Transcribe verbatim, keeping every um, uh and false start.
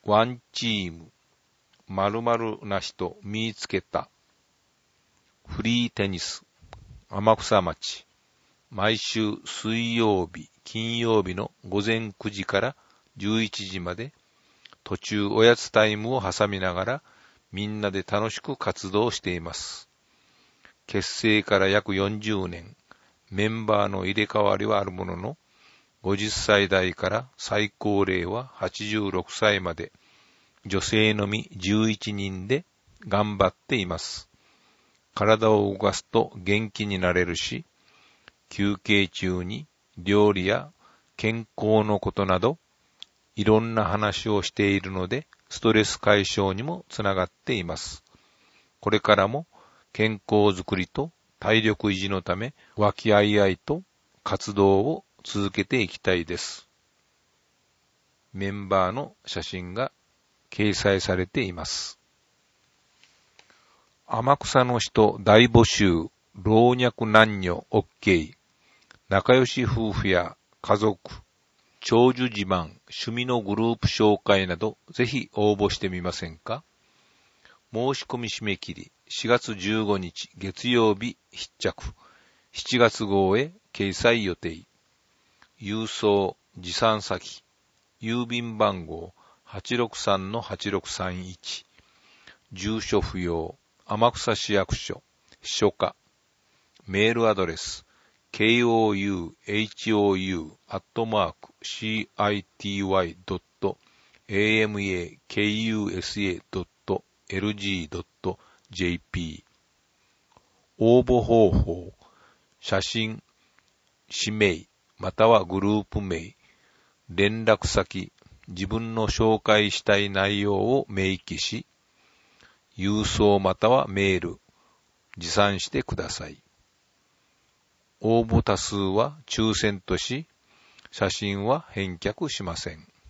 ワンチーム、〇〇な人見つけた。フリーテニス、天草町。毎週水曜日、金曜日の午前くじからじゅういちじまで、途中おやつタイムを挟みながら、みんなで楽しく活動しています。結成から約よんじゅうねん、メンバーの入れ替わりはあるものの、ごじゅっさい代から最高齢ははちじゅうろくさいまで、女性のみじゅういちにんで頑張っています。体を動かすと元気になれるし、休憩中に料理や健康のことなど、いろんな話をしているので、ストレス解消にもつながっています。これからも健康づくりと体力維持のため、和気あいあいと活動を続けていきたいです。メンバーの写真が掲載されています。天草の人大募集、老若男女 OK、仲良し夫婦や家族、長寿自慢、趣味のグループ紹介など、ぜひ応募してみませんか？申し込み締め切り、しがつじゅうごにち月曜日必着、しちがつ号へ掲載予定。郵送、持参先、郵便番号 はちろくさんのはちろくさんいち、住所不要、天草市役所、秘書課、メールアドレス、ケーオーユーエイチオーユー アットマーク シーアイティーワイ ドット エーエムエーケーユーエスエー ドット エルジー ドット ジェーピー。応募方法、写真、氏名、またはグループ名、連絡先、自分の紹介したい内容を明記し、郵送またはメール、持参してください。応募多数は抽選とし、写真は返却しません。